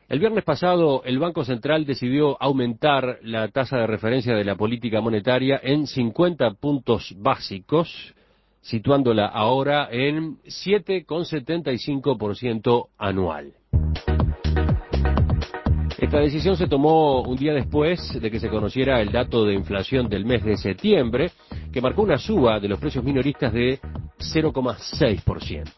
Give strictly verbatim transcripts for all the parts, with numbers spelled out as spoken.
El viernes pasado, el Banco Central decidió aumentar la tasa de referencia de la política monetaria en cincuenta puntos básicos, situándola ahora en siete coma setenta y cinco por ciento anual. Esta decisión se tomó un día después de que se conociera el dato de inflación del mes de septiembre, que marcó una suba de los precios minoristas de cero coma seis por ciento.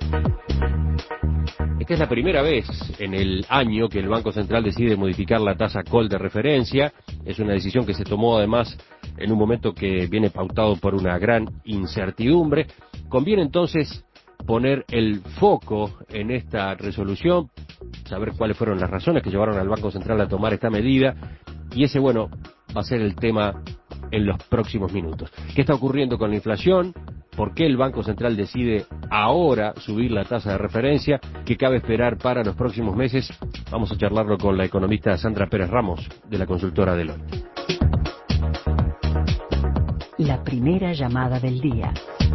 Esta es la primera vez en el año que el Banco Central decide modificar la tasa call de referencia. Es una decisión que se tomó además en un momento que viene pautado por una gran incertidumbre. Conviene entonces poner el foco en esta resolución, saber cuáles fueron las razones que llevaron al Banco Central a tomar esta medida, y ese, bueno, va a ser el tema en los próximos minutos. ¿Qué está ocurriendo con la inflación? ¿Por qué el Banco Central decide ahora subir la tasa de referencia? ¿Qué cabe esperar para los próximos meses? Vamos a charlarlo con la economista Sandra Pérez Ramos, de la consultora Deloitte. La primera llamada del día.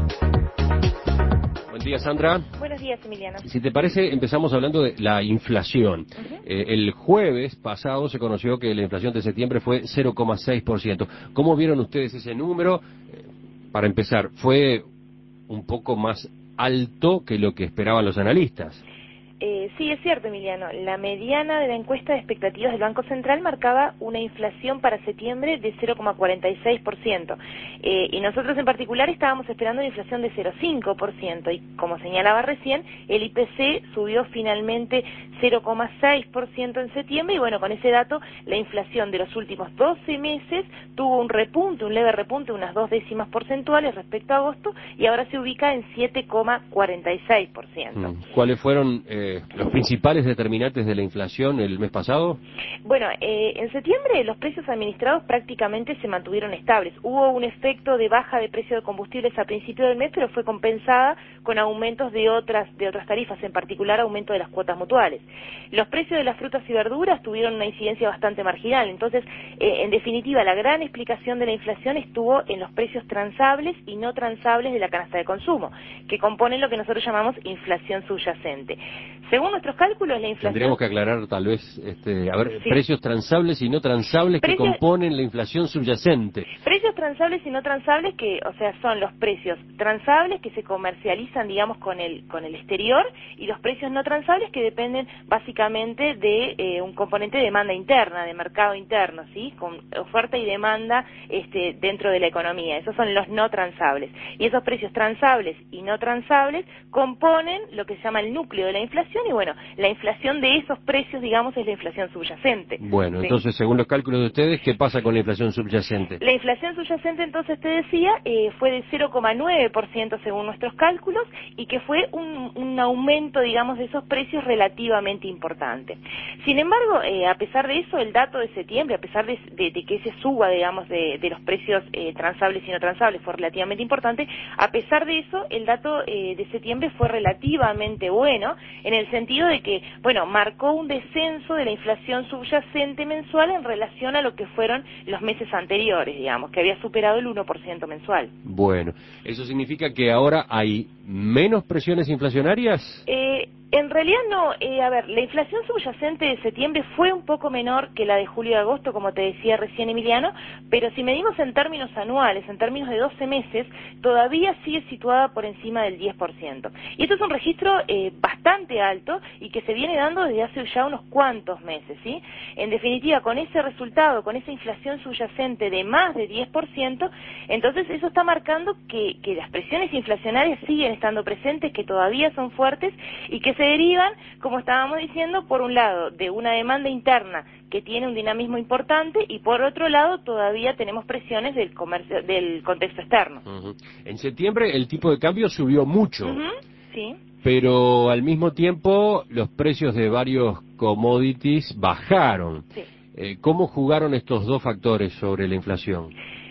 Buen día, Sandra. Buenos días, Emiliano. Si te parece, empezamos hablando de la inflación. Uh-huh. Eh, el jueves pasado se conoció que la inflación de septiembre fue cero coma seis por ciento. ¿Cómo vieron ustedes ese número? Eh, para empezar, ¿fue un poco más alto que lo que esperaban los analistas? Eh, sí, es cierto, Emiliano. La mediana de la encuesta de expectativas del Banco Central marcaba una inflación para septiembre de cero coma cuarenta y seis por ciento. Eh, y nosotros en particular estábamos esperando una inflación de cero coma cinco por ciento. Y como señalaba recién, el I P C subió finalmente cero coma seis por ciento en septiembre. Y bueno, con ese dato, la inflación de los últimos doce meses tuvo un repunte, un leve repunte, unas dos décimas porcentuales respecto a agosto. Y ahora se ubica en siete coma cuarenta y seis por ciento. ¿Cuáles fueron Eh... los principales determinantes de la inflación el mes pasado? Bueno, eh, en septiembre los precios administrados prácticamente se mantuvieron estables. Hubo un efecto de baja de precio de combustibles a principio del mes, pero fue compensada con aumentos de otras de otras tarifas, en particular aumento de las cuotas mutuales. Los precios de las frutas y verduras tuvieron una incidencia bastante marginal. Entonces, eh, en definitiva, la gran explicación de la inflación estuvo en los precios transables y no transables de la canasta de consumo, que componen lo que nosotros llamamos inflación subyacente. Según nuestros cálculos, la inflación... Tendríamos que aclarar tal vez, este, a ver, sí. precios transables y no transables Precios... que componen la inflación subyacente. Precios transables y no transables que, o sea, son los precios transables que se comercializan, digamos, con el con el exterior, y los precios no transables que dependen básicamente de eh, un componente de demanda interna, de mercado interno, ¿sí? Con oferta y demanda este, dentro de la economía. Esos son los no transables. Y esos precios transables y no transables componen lo que se llama el núcleo de la inflación. Y bueno, la inflación de esos precios, digamos, es la inflación subyacente. Bueno, ¿sí? Entonces, según los cálculos de ustedes, ¿qué pasa con la inflación subyacente? La inflación subyacente, entonces, te decía, eh, fue de cero coma nueve por ciento según nuestros cálculos, y que fue un, un aumento, digamos, de esos precios relativamente importante. Sin embargo, eh, a pesar de eso, el dato de septiembre, a pesar de, de, de que ese suba, digamos, de, de los precios eh, transables y no transables fue relativamente importante, a pesar de eso, el dato eh, de septiembre fue relativamente bueno, en el sentido de que, bueno, marcó un descenso de la inflación subyacente mensual en relación a lo que fueron los meses anteriores, digamos, que había superado el uno por ciento mensual. Bueno, ¿eso significa que ahora hay menos presiones inflacionarias? Eh... En realidad no, eh, a ver, la inflación subyacente de septiembre fue un poco menor que la de julio y agosto, como te decía recién, Emiliano, pero si medimos en términos anuales, en términos de doce meses, todavía sigue situada por encima del diez por ciento. Y esto es un registro eh, bastante alto y que se viene dando desde hace ya unos cuantos meses, ¿sí? En definitiva, con ese resultado, con esa inflación subyacente de más de diez por ciento, entonces eso está marcando que, que las presiones inflacionarias siguen estando presentes, que todavía son fuertes y que se se derivan, como estábamos diciendo, por un lado, de una demanda interna que tiene un dinamismo importante, y por otro lado, todavía tenemos presiones del comercio, del contexto externo. Uh-huh. En septiembre el tipo de cambio subió mucho, uh-huh. sí. pero al mismo tiempo los precios de varios commodities bajaron. Sí. Eh, ¿Cómo jugaron estos dos factores sobre la inflación?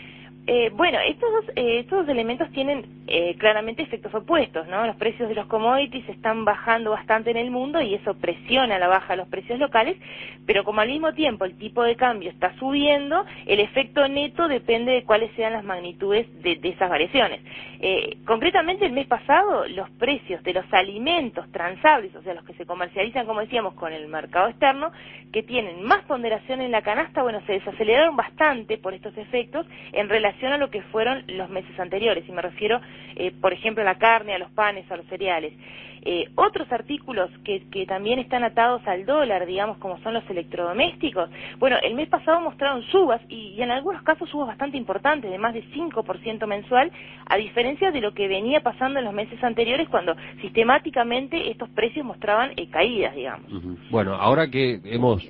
Eh, bueno, estos dos, eh, estos dos elementos tienen eh, claramente efectos opuestos, ¿no? Los precios de los commodities están bajando bastante en el mundo y eso presiona a la baja los precios locales, pero como al mismo tiempo el tipo de cambio está subiendo, el efecto neto depende de cuáles sean las magnitudes de, de esas variaciones. Eh, concretamente el mes pasado los precios de los alimentos transables, o sea, los que se comercializan, como decíamos, con el mercado externo, que tienen más ponderación en la canasta, bueno, se desaceleraron bastante por estos efectos en relación a lo que fueron los meses anteriores, y me refiero, eh, por ejemplo, a la carne, a los panes, a los cereales. Eh, otros artículos que, que también están atados al dólar, digamos, como son los electrodomésticos, bueno, el mes pasado mostraron subas, y, y en algunos casos subas bastante importantes, de más de cinco por ciento mensual, a diferencia de lo que venía pasando en los meses anteriores, cuando sistemáticamente estos precios mostraban eh, caídas, digamos. Uh-huh. Bueno, ahora que hemos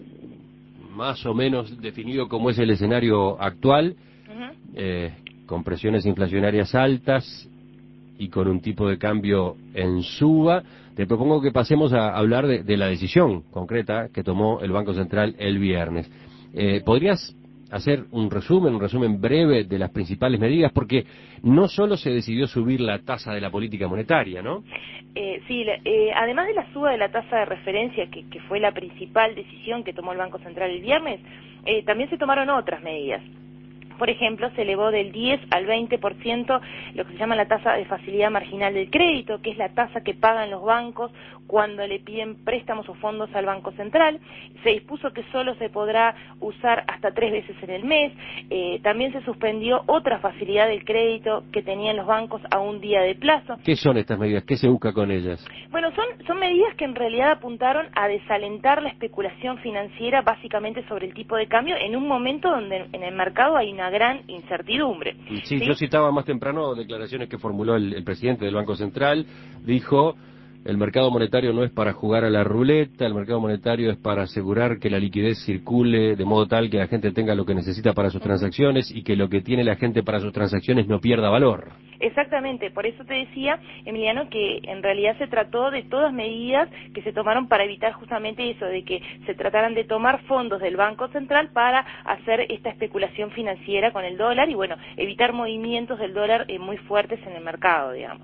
más o menos definido cómo es el escenario actual, uh-huh. eh, con presiones inflacionarias altas y con un tipo de cambio en suba, te propongo que pasemos a hablar de, de la decisión concreta que tomó el Banco Central el viernes. Eh, ¿Podrías hacer un resumen, un resumen breve de las principales medidas? Porque no solo se decidió subir la tasa de la política monetaria, ¿no? Eh, sí, eh, además de la suba de la tasa de referencia, que, que fue la principal decisión que tomó el Banco Central el viernes, eh, también se tomaron otras medidas. Por ejemplo, se elevó del diez al veinte por ciento lo que se llama la tasa de facilidad marginal del crédito, que es la tasa que pagan los bancos cuando le piden préstamos o fondos al Banco Central. Se dispuso que solo se podrá usar hasta tres veces en el mes. Eh, también se suspendió otra facilidad del crédito que tenían los bancos a un día de plazo. ¿Qué son estas medidas? ¿Qué se busca con ellas? Bueno, son, son medidas que en realidad apuntaron a desalentar la especulación financiera, básicamente sobre el tipo de cambio, en un momento donde en el mercado hay una gran incertidumbre. Sí, ¿sí? Yo citaba más temprano declaraciones que formuló el, el presidente del Banco Central. Dijo: el mercado monetario no es para jugar a la ruleta, el mercado monetario es para asegurar que la liquidez circule de modo tal que la gente tenga lo que necesita para sus transacciones y que lo que tiene la gente para sus transacciones no pierda valor. Exactamente, por eso te decía, Emiliano, que en realidad se trató de todas medidas que se tomaron para evitar justamente eso, de que se trataran de tomar fondos del Banco Central para hacer esta especulación financiera con el dólar y, bueno, evitar movimientos del dólar eh, muy fuertes en el mercado, digamos.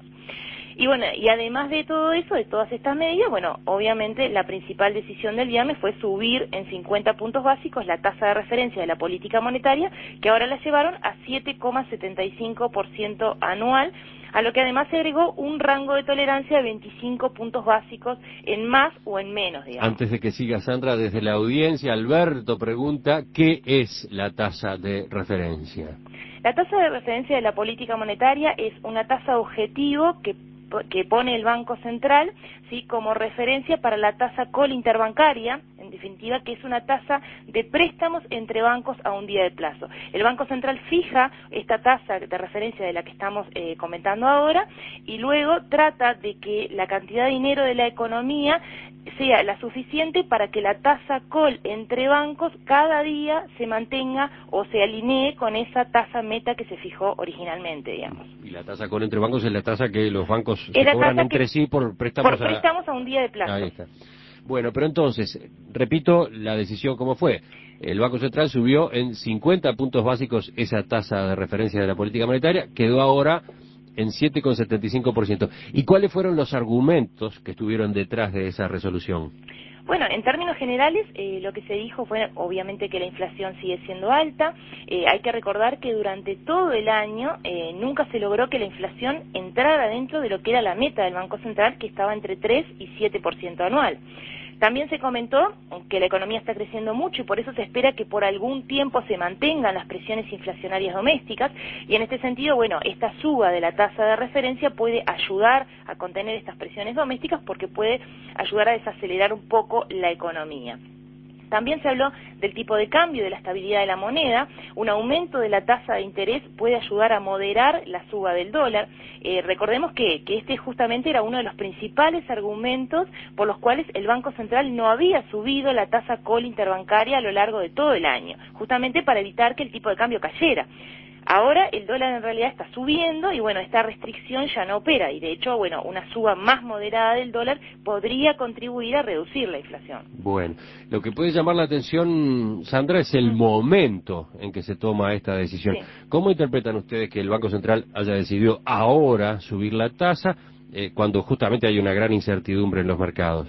Y bueno, y además de todo eso, de todas estas medidas, bueno, obviamente la principal decisión del viernes fue subir en cincuenta puntos básicos la tasa de referencia de la política monetaria, que ahora la llevaron a siete coma setenta y cinco por ciento anual, a lo que además se agregó un rango de tolerancia de veinticinco puntos básicos en más o en menos, digamos. Antes de que siga, Sandra, desde la audiencia, Alberto pregunta: ¿qué es la tasa de referencia? La tasa de referencia de la política monetaria es una tasa objetivo que que pone el Banco Central, sí, como referencia para la tasa call interbancaria, en definitiva, que es una tasa de préstamos entre bancos a un día de plazo. El Banco Central fija esta tasa de referencia de la que estamos eh, comentando ahora y luego trata de que la cantidad de dinero de la economía sea la suficiente para que la tasa call entre bancos cada día se mantenga o se alinee con esa tasa meta que se fijó originalmente, digamos. Y la tasa call entre bancos es la tasa que los bancos es se cobran entre que, sí por préstamos, por préstamos a... a un día de plazo. Ahí está. Bueno, pero entonces, repito la decisión cómo fue. El Banco Central subió en cincuenta puntos básicos esa tasa de referencia de la política monetaria, quedó ahora en siete coma setenta y cinco por ciento. ¿Y cuáles fueron los argumentos que estuvieron detrás de esa resolución? Bueno, en términos generales, eh, lo que se dijo fue obviamente que la inflación sigue siendo alta. Eh, hay que recordar que durante todo el año eh, nunca se logró que la inflación entrara dentro de lo que era la meta del Banco Central, que estaba entre tres y siete por ciento anual. También se comentó que la economía está creciendo mucho y por eso se espera que por algún tiempo se mantengan las presiones inflacionarias domésticas y en este sentido, bueno, esta suba de la tasa de referencia puede ayudar a contener estas presiones domésticas porque puede ayudar a desacelerar un poco la economía. También se habló del tipo de cambio, de la estabilidad de la moneda. Un aumento de la tasa de interés puede ayudar a moderar la suba del dólar. Eh, recordemos que, que este justamente era uno de los principales argumentos por los cuales el Banco Central no había subido la tasa call interbancaria a lo largo de todo el año, justamente para evitar que el tipo de cambio cayera. Ahora el dólar en realidad está subiendo y bueno, esta restricción ya no opera y de hecho, bueno, una suba más moderada del dólar podría contribuir a reducir la inflación. Bueno, lo que puede llamar la atención, Sandra, es el momento en que se toma esta decisión. Sí. ¿Cómo interpretan ustedes que el Banco Central haya decidido ahora subir la tasa eh, cuando justamente hay una gran incertidumbre en los mercados?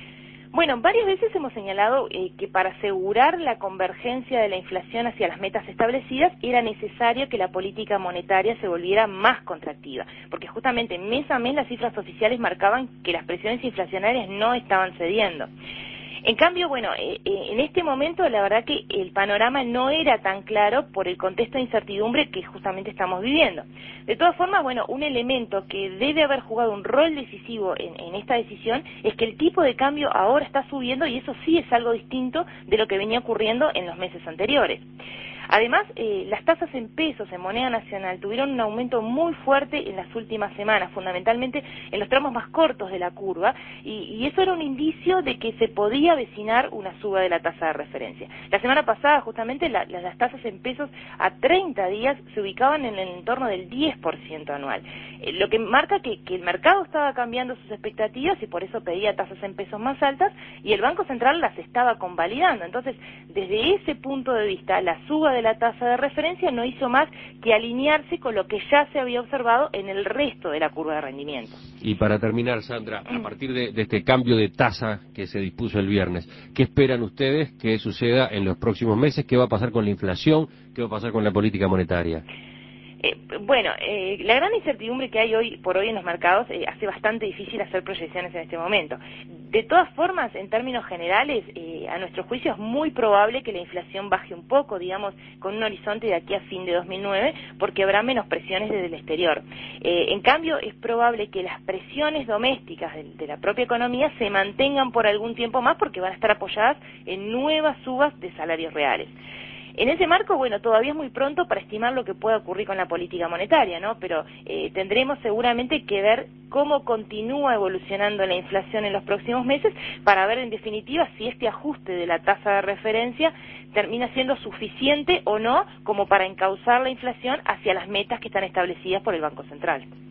Bueno, varias veces hemos señalado eh, que para asegurar la convergencia de la inflación hacia las metas establecidas era necesario que la política monetaria se volviera más contractiva, porque justamente mes a mes las cifras oficiales marcaban que las presiones inflacionarias no estaban cediendo. En cambio, bueno, eh, eh, en este momento la verdad que el panorama no era tan claro por el contexto de incertidumbre que justamente estamos viviendo. De todas formas, bueno, un elemento que debe haber jugado un rol decisivo en, en esta decisión es que el tipo de cambio ahora está subiendo y eso sí es algo distinto de lo que venía ocurriendo en los meses anteriores. Además, eh, las tasas en pesos en moneda nacional tuvieron un aumento muy fuerte en las últimas semanas, fundamentalmente en los tramos más cortos de la curva, y, y eso era un indicio de que se podía avecinar una suba de la tasa de referencia. La semana pasada, justamente, la, la, las tasas en pesos a treinta días se ubicaban en el entorno del diez por ciento anual, eh, lo que marca que, que el mercado estaba cambiando sus expectativas y por eso pedía tasas en pesos más altas, y el Banco Central las estaba convalidando. Entonces, desde ese punto de vista, la suba de de la tasa de referencia no hizo más que alinearse con lo que ya se había observado en el resto de la curva de rendimiento. Y para terminar, Sandra, a partir de, de este cambio de tasa que se dispuso el viernes, ¿qué esperan ustedes que suceda en los próximos meses? ¿Qué va a pasar con la inflación? ¿Qué va a pasar con la política monetaria? Eh, bueno, eh, la gran incertidumbre que hay hoy por hoy en los mercados eh, hace bastante difícil hacer proyecciones en este momento. De todas formas, en términos generales, eh, a nuestro juicio es muy probable que la inflación baje un poco, digamos, con un horizonte de aquí a fin de dos mil nueve, porque habrá menos presiones desde el exterior. Eh, en cambio, es probable que las presiones domésticas de, de la propia economía se mantengan por algún tiempo más porque van a estar apoyadas en nuevas subas de salarios reales. En ese marco, bueno, todavía es muy pronto para estimar lo que pueda ocurrir con la política monetaria, ¿no? Pero eh, tendremos seguramente que ver cómo continúa evolucionando la inflación en los próximos meses para ver, en definitiva, si este ajuste de la tasa de referencia termina siendo suficiente o no como para encauzar la inflación hacia las metas que están establecidas por el Banco Central.